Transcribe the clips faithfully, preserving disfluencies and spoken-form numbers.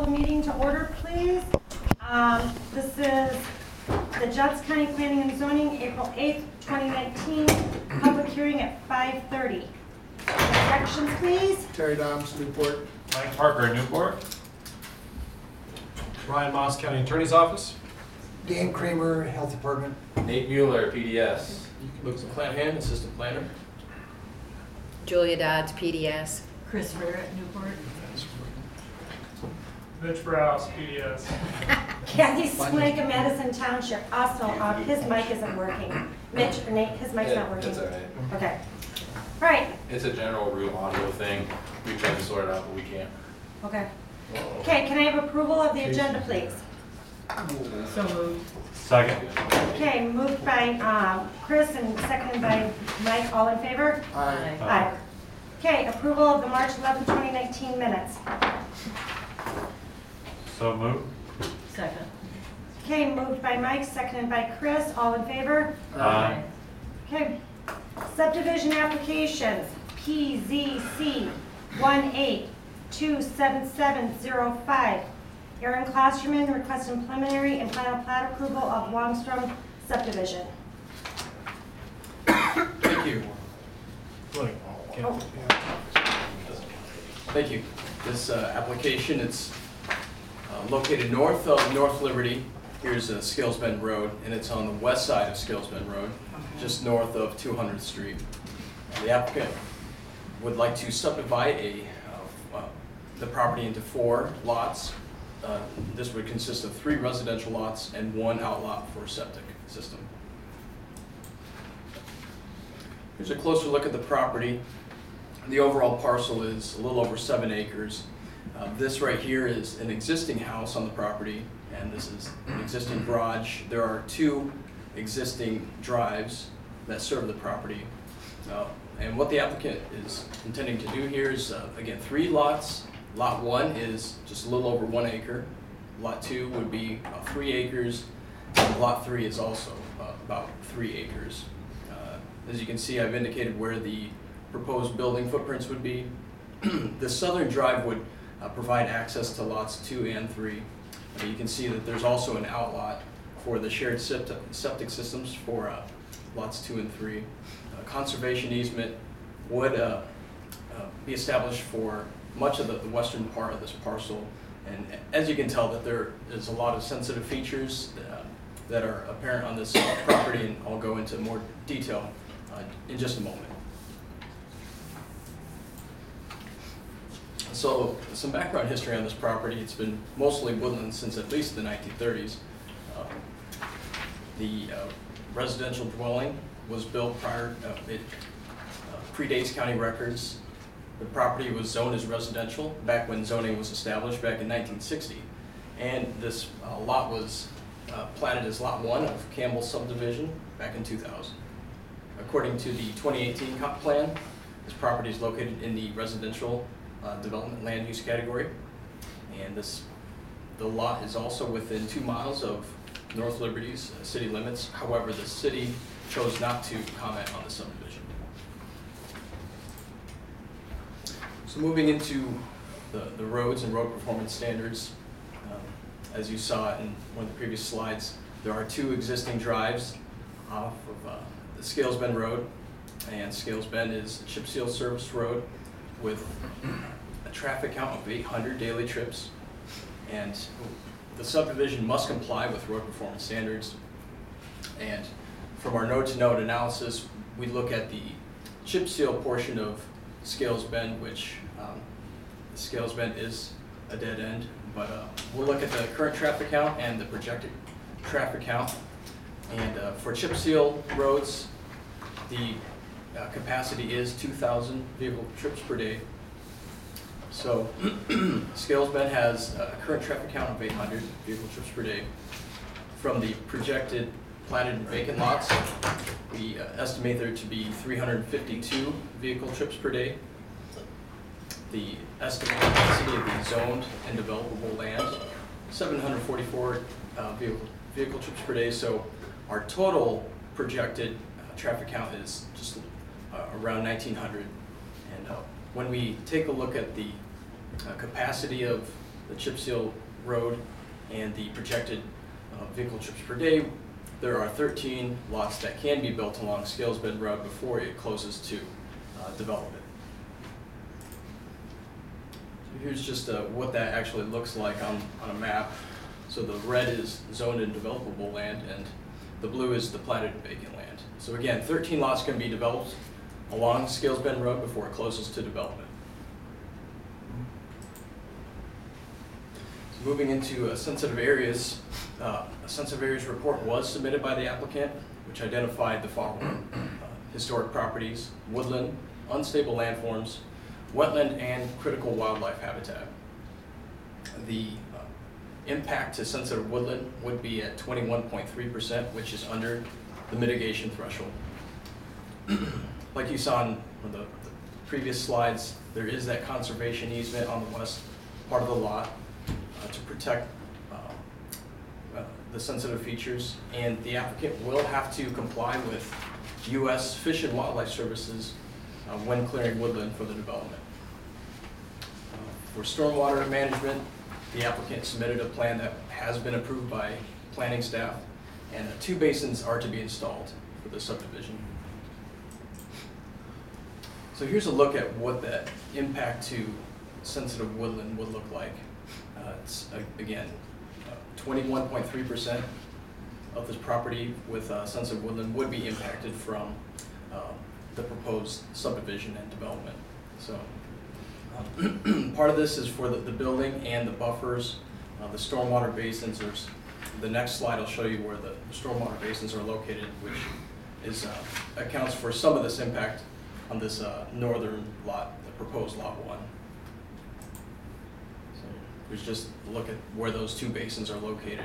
call the meeting to order, please. Um, this is the Johnson County Planning and Zoning, April eighth, twenty nineteen, public hearing at five thirty. Instructions, please. Terry Dobbs, Newport. Mike Parker, Newport. Ryan Moss, County Attorney's Office. Dan Kramer, Health Department. Nate Mueller, P D S. Lucas Clanahan, Assistant Planner. Julia Dodds, P D S. Chris Ritter at Newport. Mitch Browse, P D S. Kathy Swank of Madison Township. Also, uh, his mic isn't working. Mitch, or Nate, his mic's not working. That's all right. Okay. All right. It's a general room audio thing. We tried to sort it out, but we can't. Okay. Okay, can I have approval of the agenda, please? So moved. Second. Okay, moved by um, Chris and seconded by Mike. All in favor? Aye. Aye. Okay, approval of the March eleventh, twenty nineteen minutes. So moved. Second. Okay, moved by Mike, seconded by Chris. All in favor? Aye. Okay. Subdivision applications, P Z C one eight two seven seven zero five. Aaron Klosterman requesting preliminary and final plat approval of Longstrom subdivision. Thank you. Oh, Thank you. This uh, application, it's uh, located north of North Liberty. Here's uh, Scales Bend Road, and it's on the west side of Scales Bend Road, just north of two hundredth Street. The applicant would like to subdivide a, uh, uh, the property into four lots. Uh, this would consist of three residential lots and one outlot for a septic system. Here's a closer look at the property. The overall parcel is a little over seven acres. Uh, this right here is an existing house on the property, and this is an existing garage. There are two existing drives that serve the property. Uh, and what the applicant is intending to do here is, uh, again, three lots. Lot one is just a little over one acre. Lot two would be about three acres. And lot three is also uh, about three acres. Uh, as you can see, I've indicated where the proposed building footprints would be. The southern drive would uh, provide access to lots two and three. Uh, you can see that there's also an outlot for the shared septic, septic systems for uh, lots two and three. Uh, conservation easement would uh, uh, be established for much of the, the western part of this parcel. And as you can tell, that there is a lot of sensitive features uh, that are apparent on this property, and I'll go into more detail uh, in just a moment. So some background history on this property. It's been mostly woodland since at least the nineteen thirties. Um, the uh, residential dwelling was built prior, uh, it uh, predates county records. The property was zoned as residential back when zoning was established back in nineteen sixty. And this uh, lot was uh, platted as Lot one of Campbell subdivision back in two thousand. According to the twenty eighteen comp plan, this property is located in the residential uh, development land use category. And this, the lot is also within two miles of North Liberty's uh, city limits. However, the city chose not to comment on the subdivision. So moving into the, the roads and road performance standards, um, as you saw in one of the previous slides, there are two existing drives off of uh, the Scales Bend Road, and Scales Bend is a chip seal service road with a traffic count of eight hundred daily trips, and the subdivision must comply with road performance standards. And from our node-to-node analysis, we look at the chip seal portion of Scales Bend, which um, Scales Bend is a dead end, but uh, we'll look at the current traffic count and the projected traffic count. And uh, for chip seal roads, the uh, capacity is two thousand vehicle trips per day. So Scales Bend has a current traffic count of eight hundred vehicle trips per day. From the projected platted and vacant lots, we uh, estimate there to be three hundred fifty-two vehicle trips per day. The estimated capacity of the zoned and developable land, seven hundred forty-four uh, vehicle, vehicle trips per day. So our total projected uh, traffic count is just uh, around nineteen hundred. And uh, when we take a look at the uh, capacity of the chip seal road and the projected uh, vehicle trips per day, there are thirteen lots that can be built along Scales Bend Road before it closes to uh, development. So here's just uh, what that actually looks like on, on a map. So the red is zoned and developable land, and the blue is the platted vacant land. So again, thirteen lots can be developed along Scales Bend Road before it closes to development. So moving into uh, sensitive areas, uh, a sensitive areas report was submitted by the applicant, which identified the following: uh, historic properties, woodland, unstable landforms, wetland, and critical wildlife habitat. The uh, impact to sensitive woodland would be at twenty-one point three percent, which is under the mitigation threshold. Like you saw in the, the previous slides, there is that conservation easement on the west part of the lot uh, to protect uh, uh, the sensitive features, and the applicant will have to comply with U S Fish and Wildlife Services uh, when clearing woodland for the development. Uh, for stormwater management, the applicant submitted a plan that has been approved by planning staff, and uh, two basins are to be installed for the subdivision. So here's a look at what that impact to sensitive woodland would look like. Uh, it's, uh, again, twenty-one point three percent of this property with uh, sensitive woodland would be impacted from uh, the proposed subdivision and development. So um, part of this is for the, the building and the buffers, uh, the stormwater basins. There's the next slide. I'll show you where the, the stormwater basins are located, which is uh, accounts for some of this impact on this uh, northern lot, the proposed lot one. So there's just a look at where those two basins are located.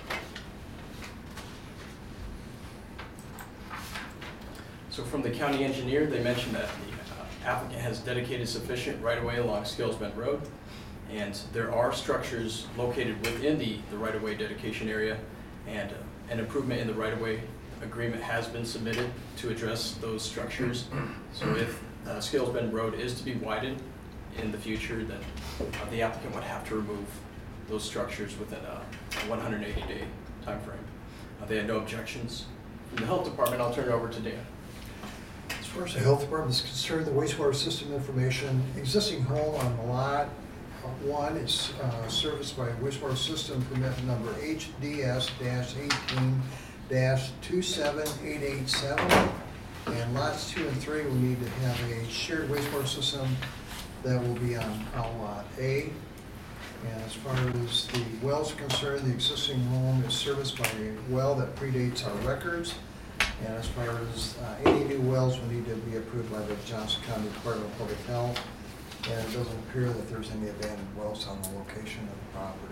So from the county engineer, they mentioned that the uh, applicant has dedicated sufficient right-of-way along Scales Bend Road, and there are structures located within the, the right-of-way dedication area, and uh, an improvement in the right-of-way agreement has been submitted to address those structures. So if uh, Scales Bend Road is to be widened in the future, then uh, the applicant would have to remove those structures within a one hundred eighty day time frame. Uh, they had no objections. From the health department, I'll turn it over to Dan. As far as the health department is concerned, the wastewater system information, existing home on the lot uh, one is uh, serviced by wastewater system permit number H D S eighteen two seven eight eight seven, and lots two and three will need to have a shared wastewater system that will be on, on lot A. And as far as the wells are concerned, the existing home is serviced by a well that predates our records. And as far as uh, any new wells will need to be approved by the Johnson County Department of Public Health. And it doesn't appear that there's any abandoned wells on the location of the property.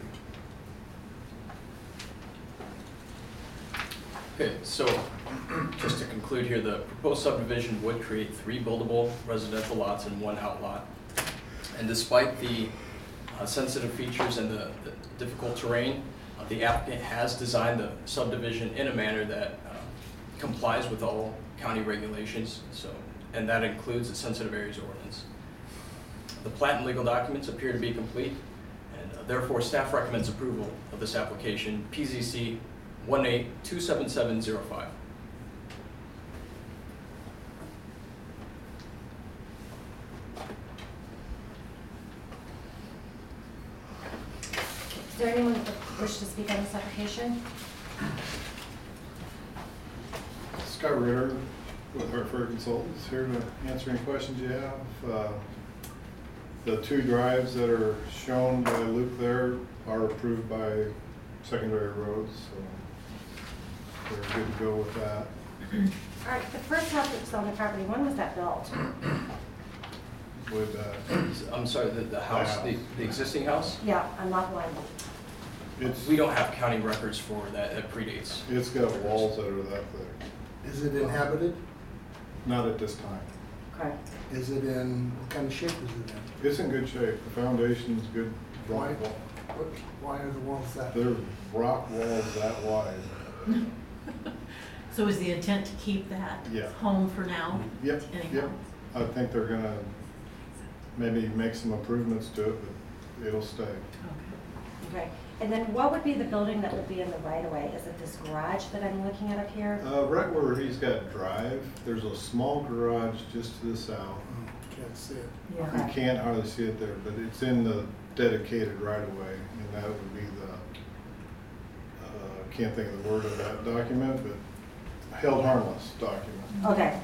Okay, so just to conclude here, the proposed subdivision would create three buildable residential lots and one outlot. And despite the uh, sensitive features and the, the difficult terrain, uh, the applicant has designed the subdivision in a manner that uh, complies with all county regulations, so, and that includes the sensitive areas ordinance. The plat and legal documents appear to be complete, and uh, therefore staff recommends approval of this application, P Z C one eight two seven seven zero five. Is there anyone that wishes to speak on this application? Scott Ritter with Hartford Consultants, here to answer any questions you have. Uh, the two drives that are shown by Luke there are approved by secondary roads, so they're good to go with that. All right, the first house that was on the property, when was that built? With uh, I'm sorry, the, the house, the, the existing house? Yeah, on lot one. it's We don't have county records for that, that predates. it's got walls that are that thick. Is it inhabited? Not at this time. Correct. Is it in, what kind of shape is it in? It's in good shape. The foundation's good. Why, Rock wall. what, why are the walls that? They're rock walls that wide. So is the intent to keep that Yeah. home for now? Yep, Anyhow? yep. I think they're gonna maybe make some improvements to it, but it'll stay. Okay. Okay, and then what would be the building that would be in the right-of-way? Is it this garage that I'm looking at up here? Uh, right where he's got drive, there's a small garage just to the south. Can't see it. You Okay. can't hardly see it there, but it's in the dedicated right of way, and that would be the, uh, can't think of the word of that document, but held harmless document. Okay,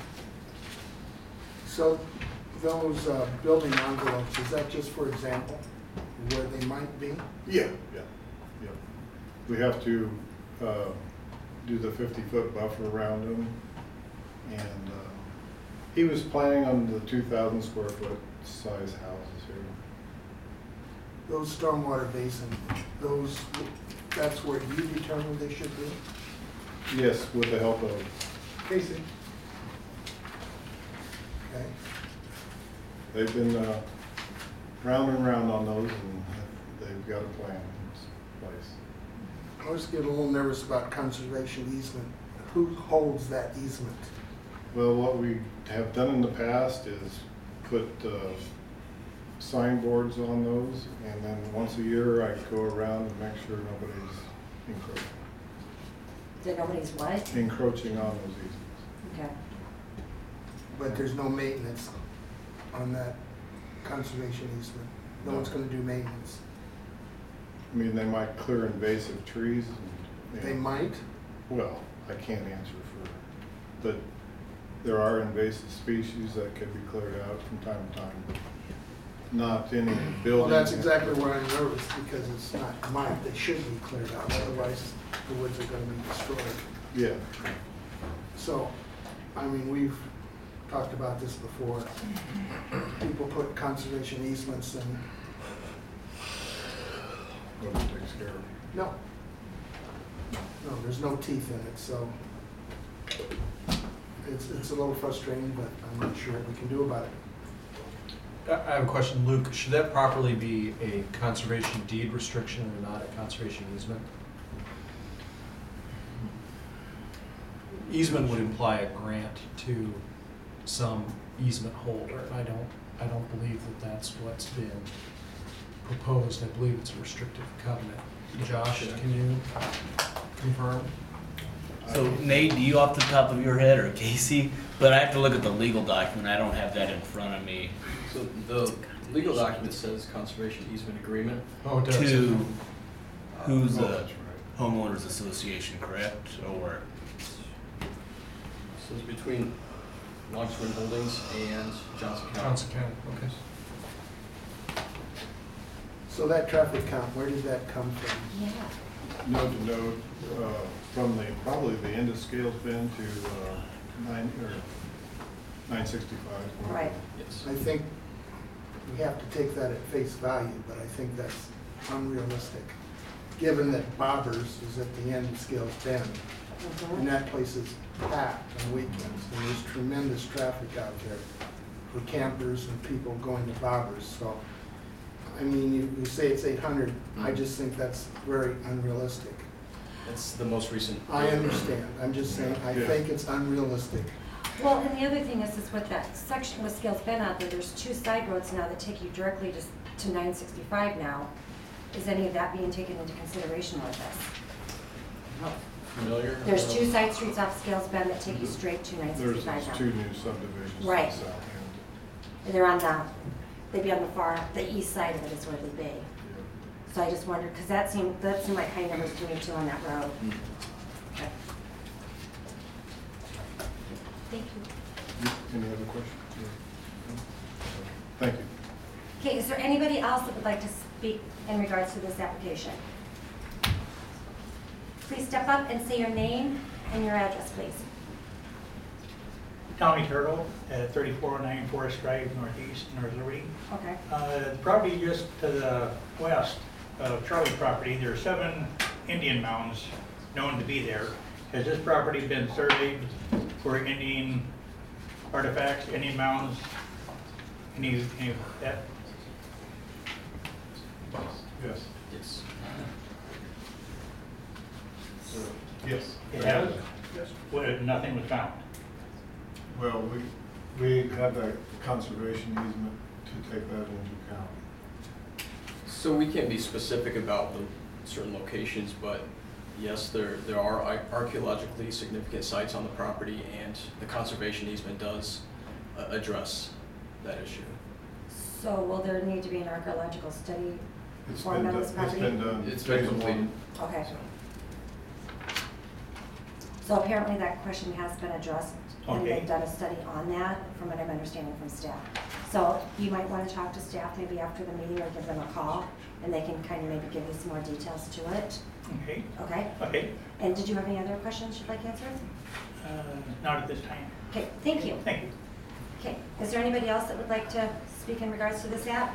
So those uh, building envelopes, is that just for example, where they might be? Yeah, yeah, yeah. We have to, uh, do the fifty-foot buffer around them, and, uh, he was planning on the two thousand square foot size houses here. Those stormwater basin, those, that's where you determine they should be? Yes, with the help of Casey. Okay. They've been, uh, round and round on those, and they've got a plan in place. I always get a little nervous about conservation easement. Who holds that easement? Well, what we have done in the past is put, uh, signboards on those, and then once a year I go around and make sure nobody's encroaching, that nobody's what? encroaching on those easements. Okay. But there's no maintenance on that conservation easement. No one's gonna do maintenance. I mean, they might clear invasive trees and. They might? Well, I can't answer for, but there are invasive species that could be cleared out from time to time, but not any building. Well, that's exactly why I'm nervous, because it's not might, they should be cleared out, otherwise the woods are gonna be destroyed. Yeah, So, I mean, we've talked about this before. People put conservation easements and, nobody takes care of it. no. No, there's no teeth in it, so it's, it's a little frustrating, but I'm not sure what we can do about it. I I have a question, Luke. Should that properly be a conservation deed restriction or not a conservation easement? Easement would imply a grant to some easement holder. I don't, I don't believe that that's what's been proposed. I believe it's a restrictive covenant. Josh, can you confirm? So Nate, do you off the top of your head, or Casey? But I have to look at the legal document. I don't have that in front of me. So the legal document says conservation easement agreement. Oh, it does. To who's Oh, the that's right. homeowners association, correct? Or So it's between Longswin Holdings and Johnson County. Johnson County, okay. So that traffic count, where did that come from? Yeah. Node to node, uh, from the, probably the end of Scales Bend to, uh, nine, or nine sixty-five. Right. Yes. I think we have to take that at face value, but I think that's unrealistic, given that Bobbers is at the end of Scales Bend, and that place is packed on weekends, and there's tremendous traffic out there for campers and people going to Bobbers, so, I mean, you, you say it's eight hundred, I just think that's very unrealistic. That's the most recent. I understand, I'm just saying, I Yeah. think it's unrealistic. Well, and the other thing is, is with that section with Scales Bend out there, there's two side roads now that take you directly to, to nine sixty-five now. Is any of that being taken into consideration with this? Not familiar. There's Uh, two side streets off Scales Bend that take you straight to nine There's sixty-five these now. two new subdivisions to the Right. south end. And they're on the, they'd be on the far, the east side of it is where they'd be. So I just wondered, because that seemed, that seemed like high numbers to me too on that road. mm. Okay. Thank you. Any other questions? Thank you. Okay, is there anybody else that would like to speak in regards to this application? Please step up and say your name and your address, please. Tommy Turtle at thirty-four oh nine Forest Drive, Northeast, North Liberty. Okay. Uh, the property just to the west of Charlie's property, there are seven Indian mounds known to be there. Has this property been surveyed for Indian artifacts, Indian mounds, any, any of that? Yes. Yes. Yes. It has? Yes. What, nothing was found? Well, we, we have a conservation easement to take that into account. So we can't be specific about the certain locations, but yes, there, there are ar- archaeologically significant sites on the property, and the conservation easement does uh, address that issue. So will there need to be an archaeological study It's performed been on done, this it's property? been done. It's been Phase one. completed. Okay. So apparently that question has been addressed, and Okay. they've done a study on that, from what I'm understanding from staff. So you might want to talk to staff maybe after the meeting, or give them a call, and they can kind of maybe give you some more details to it, Okay, okay? okay. And did you have any other questions you'd like answered? Uh, Not at this time. Okay, thank you. Thank you. Okay, is there anybody else that would like to speak in regards to this app?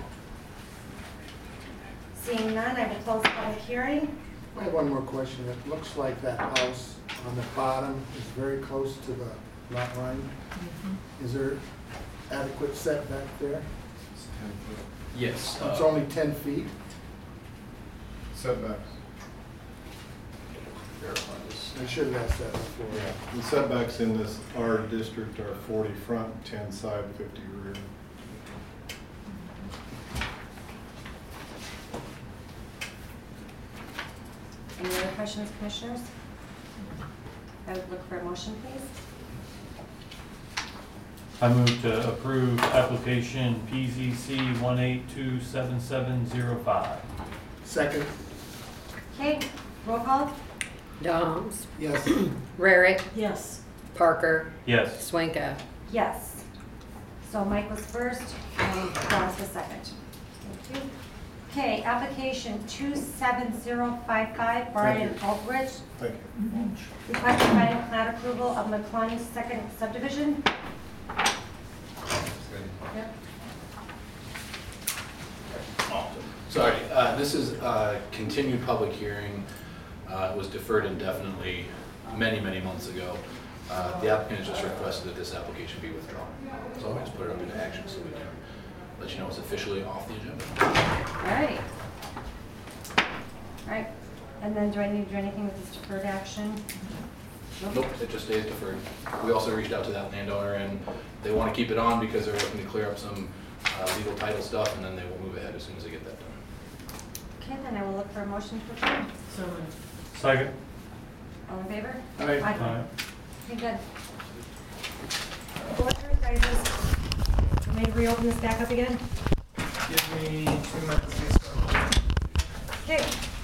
Seeing none, I will close the public hearing. I have one more question. It looks like that house on the bottom is very close to the lot line. Is there adequate setback there? It's ten foot Yes. It's uh, only ten feet? setbacks. verify this. I should have asked that before. The setbacks in this R district are forty front, ten side, fifty rear. Any other questions, commissioners? I would look for a motion, please. I move to approve application P Z C one eight two seven seven zero five. Second? Okay, roll call? Doms, Yes. Rarick, Yes. Parker, Yes. Swanka. Yes. So Mike was first, and Ross was second. Thank you. Okay, application two seven zero five five, Brian Aldrich, Thank you. requesting final plat approval of McClung Second Subdivision. Yep. Sorry, uh, this is a continued public hearing. Uh, It was deferred indefinitely many, many months ago. Uh, The applicant has just requested that this application be withdrawn. So I'll just put it up into action so we can let you know it's officially off the agenda. All right. All right, and then do I need to do anything with this deferred action? Nope, it just stays deferred. We also reached out to that landowner and they want to keep it on because they're looking to clear up some uh, legal title stuff, and then they will move ahead as soon as they get that done. Okay, then I will look for a motion to approve. So moved. Second. All in favor? Aye. Aye. Okay, good. Board of Supervisors, may we reopen this back up again? Give me two minutes. Okay,